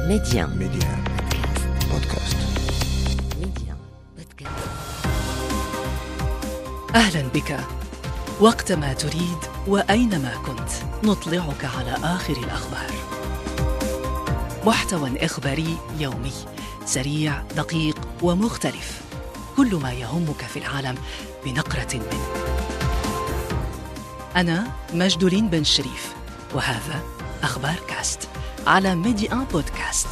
Média. بودكاست. Média. Podcast. أهلا بك. وقتما تريد وأينما كنت نطلعك على آخر الأخبار. محتوى إخباري يومي سريع دقيق ومختلف، كل ما يهمك في العالم بنقرة منه. أنا مجدولين بن شريف، وهذا أخبار كاست على ميديا بودكاست.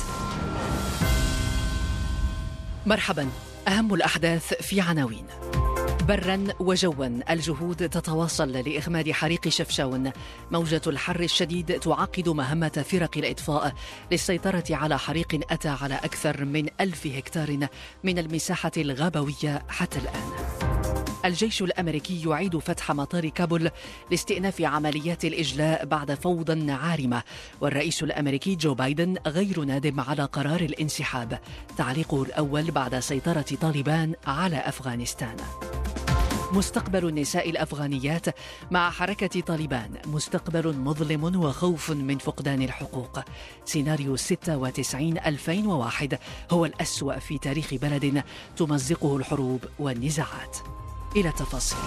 مرحبا. أهم الأحداث في عناوين. برا وجوا الجهود تتواصل لإخماد حريق شفشاون. موجة الحر الشديد تعقد مهمة فرق الإطفاء للسيطرة على حريق أتى على أكثر من 1000 هكتار من المساحة الغابوية حتى الآن. الجيش الأمريكي يعيد فتح مطار كابول لاستئناف عمليات الإجلاء بعد فوضى عارمة، والرئيس الأمريكي جو بايدن غير نادم على قرار الانسحاب، تعليقه الأول بعد سيطرة طالبان على أفغانستان. مستقبل النساء الأفغانيات مع حركة طالبان مستقبل مظلم وخوف من فقدان الحقوق. سيناريو 96-2001 هو الأسوأ في تاريخ بلد تمزقه الحروب والنزاعات. إلى التفاصيل.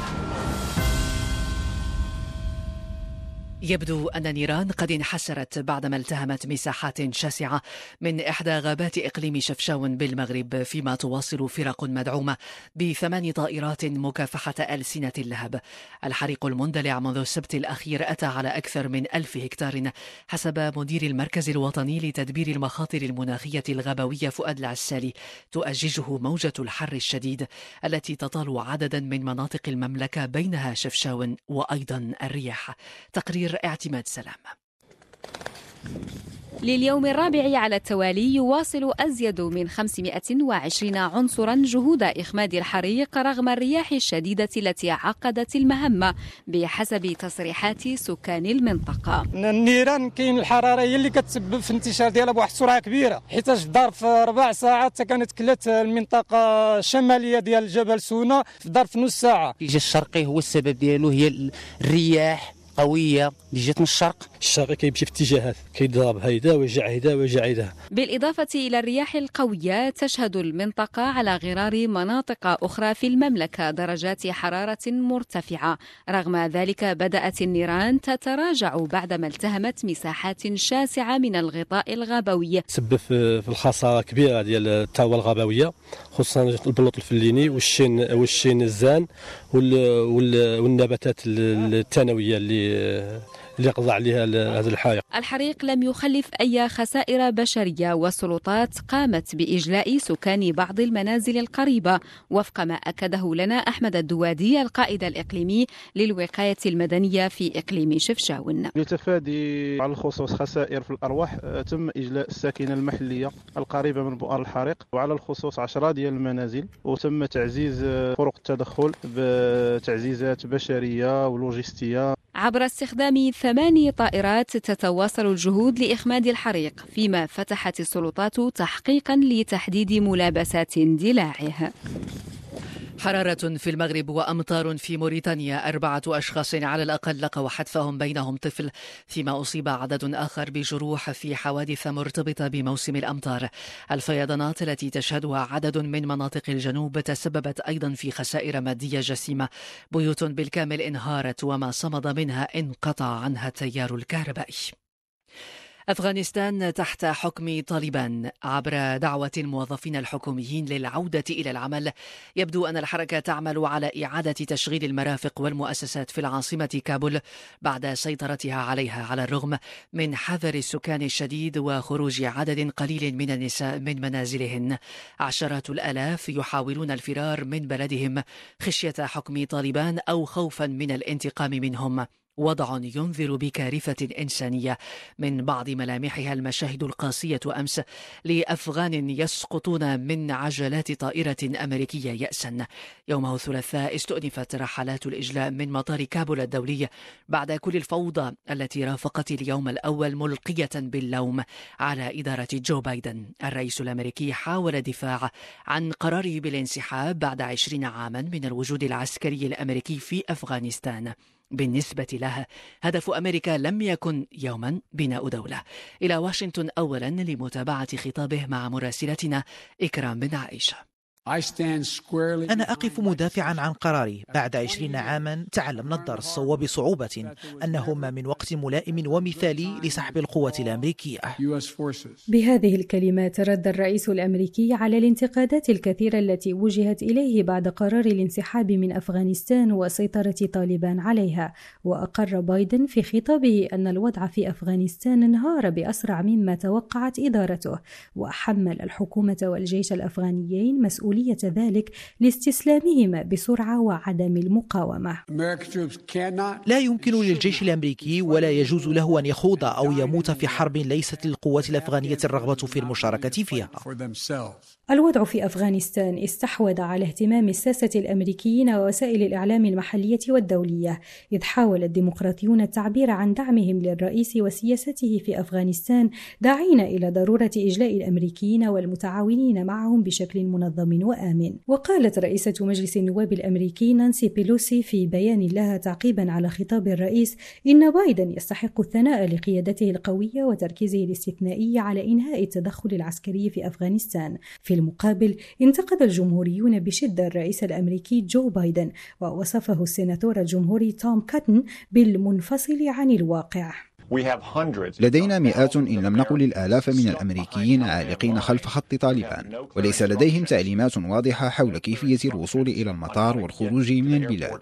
يبدو أن نيران قد انحسرت بعدما التهمت مساحات شاسعة من إحدى غابات إقليم شفشاون بالمغرب، فيما تواصل فرق مدعومة ب8 طائرات مكافحة ألسنة اللهب. الحريق المندلع منذ السبت الأخير أتى على أكثر من 1000 هكتار حسب مدير المركز الوطني لتدبير المخاطر المناخية الغابوية فؤاد العسالي. تؤججه موجة الحر الشديد التي تطال عددا من مناطق المملكة بينها شفشاون وأيضا الرياح. تقرير اعتماد سلام. لليوم الرابع على التوالي يواصل أزيد من 520 عنصرا جهود إخماد الحريق رغم الرياح الشديدة التي عقدت المهمة بحسب تصريحات سكان المنطقة. النيران كاين الحرارة هي اللي كتسبب في الانتشار ديالها بواحد السرعة كبيرة، حيتاش ظرف في 4 ساعات كانت كلت المنطقة الشمالية ديال جبل سونا في ظرف نص ساعة. الاتجاه الشرقي هو السبب ديالو، هي الرياح قوية اللي جات من الشرق كيمشي في اتجاهات، كيضرب هيدا ويرجع هيدا ويرجع هيدا. بالإضافة إلى الرياح القوية تشهد المنطقة على غرار مناطق أخرى في المملكة درجات حرارة مرتفعة. رغم ذلك بدأت النيران تتراجع بعدما التهمت مساحات شاسعة من الغطاء الغابوي، تسبب في الخسارة كبيرة ديال الثروة الغابوية، خصوصا البلوط الفليني والشين الزان والنباتات الثانوية اللي قضى عليها هذا الحريق. الحريق لم يخلف أي خسائر بشرية، والسلطات قامت بإجلاء سكان بعض المنازل القريبة وفق ما أكده لنا أحمد الدوادي القائد الإقليمي للوقاية المدنية في إقليم شفشاون. لتفادي على الخصوص خسائر في الأرواح تم إجلاء الساكنة المحلية القريبة من بؤر الحريق، وعلى الخصوص 10 ديال المنازل، وتم تعزيز طرق التدخل بتعزيزات بشرية ولوجستية. عبر استخدام 8 طائرات تتواصل الجهود لإخماد الحريق، فيما فتحت السلطات تحقيقا لتحديد ملابسات اندلاعه. حرارة في المغرب وأمطار في موريتانيا. 4 أشخاص على الأقل لقوا حتفهم، بينهم طفل، فيما أصيب عدد آخر بجروح في حوادث مرتبطة بموسم الأمطار. الفيضانات التي تشهدها عدد من مناطق الجنوب تسببت أيضا في خسائر مادية جسيمة. بيوت بالكامل انهارت، وما صمد منها انقطع عنها التيار الكهربائي. أفغانستان تحت حكم طالبان. عبر دعوة الموظفين الحكوميين للعودة إلى العمل، يبدو أن الحركة تعمل على إعادة تشغيل المرافق والمؤسسات في العاصمة كابول بعد سيطرتها عليها، على الرغم من حذر السكان الشديد وخروج عدد قليل من النساء من منازلهن. عشرات الآلاف يحاولون الفرار من بلدهم خشية حكم طالبان أو خوفا من الانتقام منهم. وضع ينذر بكارثة إنسانية. من بعض ملامحها المشاهد القاسية أمس لأفغان يسقطون من عجلات طائرة أمريكية يأسا. يومه الثلاثاء استؤنفت رحلات الإجلاء من مطار كابول الدولي بعد كل الفوضى التي رافقت اليوم الأول، ملقية باللوم على إدارة جو بايدن. الرئيس الأمريكي حاول الدفاع عن قراره بالانسحاب بعد 20 عاما من الوجود العسكري الأمريكي في أفغانستان. بالنسبة له هدف أمريكا لم يكن يوما بناء دولة. إلى واشنطن أولا لمتابعة خطابه مع مراسلتنا إكرام بن عائشة. أنا أقف مدافعا عن قراري. بعد 20 عاما تعلمنا الدرس وبصعوبة أنه ما من وقت ملائم ومثالي لسحب القوة الأمريكية. بهذه الكلمات رد الرئيس الأمريكي على الانتقادات الكثيرة التي وجهت إليه بعد قرار الانسحاب من أفغانستان وسيطرة طالبان عليها. وأقر بايدن في خطابه أن الوضع في أفغانستان انهار بأسرع مما توقعت إدارته، وحمل الحكومة والجيش الأفغانيين مسؤولية ذلك لاستسلامهما بسرعة وعدم المقاومة. لا يمكن للجيش الأمريكي ولا يجوز له أن يخوض أو يموت في حرب ليست للقوات الأفغانية الرغبة في المشاركة فيها. الوضع في أفغانستان استحوذ على اهتمام الساسة الأمريكيين ووسائل الإعلام المحلية والدولية، إذ حاول الديمقراطيون التعبير عن دعمهم للرئيس وسياسته في أفغانستان، داعين إلى ضرورة إجلاء الأمريكيين والمتعاونين معهم بشكل منظم وآمن. وقالت رئيسة مجلس النواب الأمريكي نانسي بيلوسي في بيان لها تعقيبا على خطاب الرئيس إن بايدن يستحق الثناء لقيادته القوية وتركيزه الاستثنائي على إنهاء التدخل العسكري في أفغانستان. في المقابل انتقد الجمهوريون بشدة الرئيس الأمريكي جو بايدن، ووصفه السيناتور الجمهوري توم كاتن بالمنفصل عن الواقع. لدينا مئات إن لم نقل الآلاف من الأمريكيين عالقين خلف خط طالبان، وليس لديهم تعليمات واضحة حول كيفية الوصول إلى المطار والخروج من البلاد.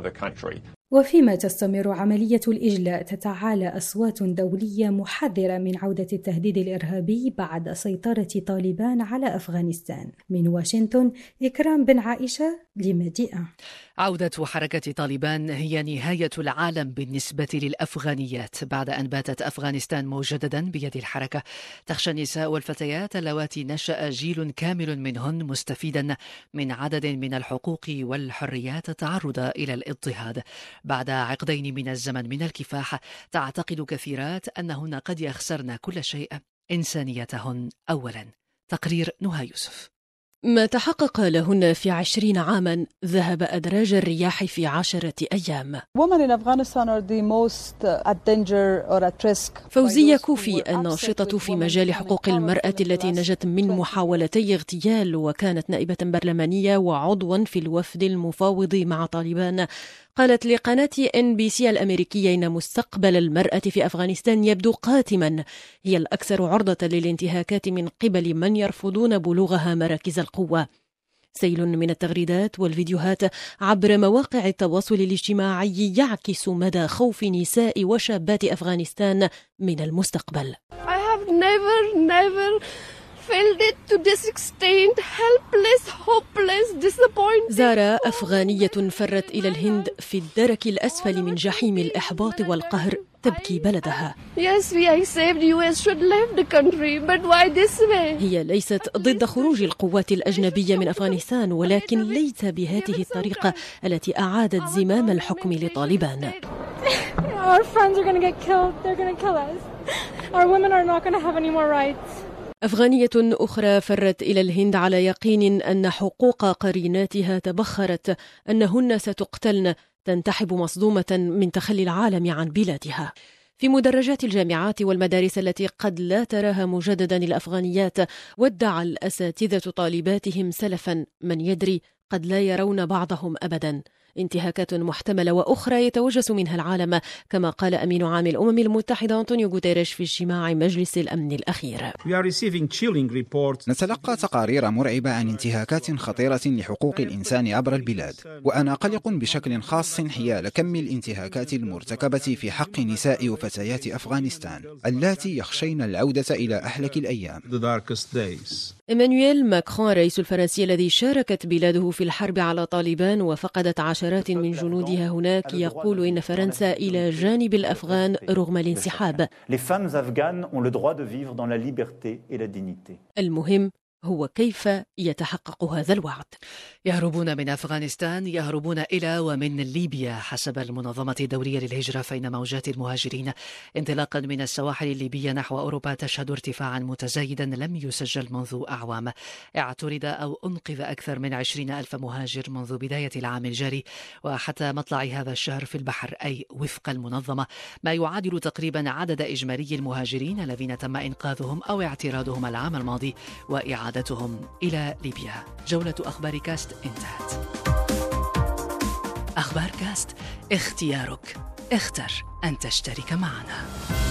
وفيما تستمر عملية الإجلاء، تتعالى أصوات دولية محذرة من عودة التهديد الإرهابي بعد سيطرة طالبان على أفغانستان. من واشنطن، إكرام بن عائشة لمديئة. عودة حركة طالبان هي نهاية العالم بالنسبة للأفغانيات بعد أن باتت أفغانستان مجددا بيد الحركة. تخشى النساء والفتيات اللواتي نشأ جيل كامل منهن مستفيدا من عدد من الحقوق والحريات التعرض إلى الاضطهاد. بعد عقدين من الزمن من الكفاح، تعتقد كثيرات أنهن قد يخسرن كل شيء، إنسانيتهن أولا. تقرير نهى يوسف. ما تحقق لهن في 20 عاما ذهب أدراج الرياح في 10 أيام. فوزية كوفي الناشطة في مجال حقوق المرأة التي نجت من محاولتي اغتيال وكانت نائبة برلمانية وعضوا في الوفد المفاوض مع طالبان، قالت لقناة NBC الأمريكية إن مستقبل المرأة في أفغانستان يبدو قاتما، هي الأكثر عرضة للانتهاكات من قبل من يرفضون بلوغها مراكز القوة. سيل من التغريدات والفيديوهات عبر مواقع التواصل الاجتماعي يعكس مدى خوف نساء وشابات أفغانستان من المستقبل. زارا أفغانية فرت إلى الهند في الدرك الأسفل من جحيم الإحباط والقهر تبكي بلدها. هي ليست ضد خروج القوات الأجنبية من أفغانستان، ولكن ليس بهذه الطريقة التي أعادت زمام الحكم لطالبان. أفغانية أخرى فرت إلى الهند على يقين أن حقوق قريناتها تبخرت، أنهن ستقتلن، تنتحب مصدومة من تخلي العالم عن بلادها. في مدرجات الجامعات والمدارس التي قد لا تراها مجددا الأفغانيات، ودع الأساتذة طالباتهم سلفا، من يدري قد لا يرون بعضهم أبدا. انتهاكات محتملة وأخرى يتوجس منها العالم، كما قال أمين عام الأمم المتحدة أنطونيو غوتيريش في اجتماع مجلس الأمن الأخير. نتلقى تقارير مرعبة عن انتهاكات خطيرة لحقوق الإنسان عبر البلاد، وأنا قلق بشكل خاص حيال كم الانتهاكات المرتكبة في حق نساء وفتيات أفغانستان اللاتي يخشين العودة إلى أحلك الأيام. إيمانويل ماكرون الرئيس الفرنسي الذي شاركت بلاده في الحرب على طالبان وفقدت عشرات من جنودها هناك يقول إن فرنسا إلى جانب الأفغان رغم الانسحاب. المهم هو كيف يتحقق هذا الوعد؟ يهربون من أفغانستان، يهربون إلى ومن ليبيا. حسب المنظمة الدولية للهجرة فإن موجات المهاجرين انطلاقا من السواحل الليبية نحو أوروبا تشهد ارتفاعا متزايدا لم يسجل منذ أعوام. اعترض أو أنقذ أكثر من 20,000 مهاجر منذ بداية العام الجاري وحتى مطلع هذا الشهر في البحر، أي وفق المنظمة ما يعادل تقريبا عدد إجمالي المهاجرين الذين تم إنقاذهم أو اعتراضهم العام الماضي وإعادتهم إلى ليبيا. جولة أخبار كاست انتهت. أخبار كاست، اختيارك، اختر أن تشترك معنا.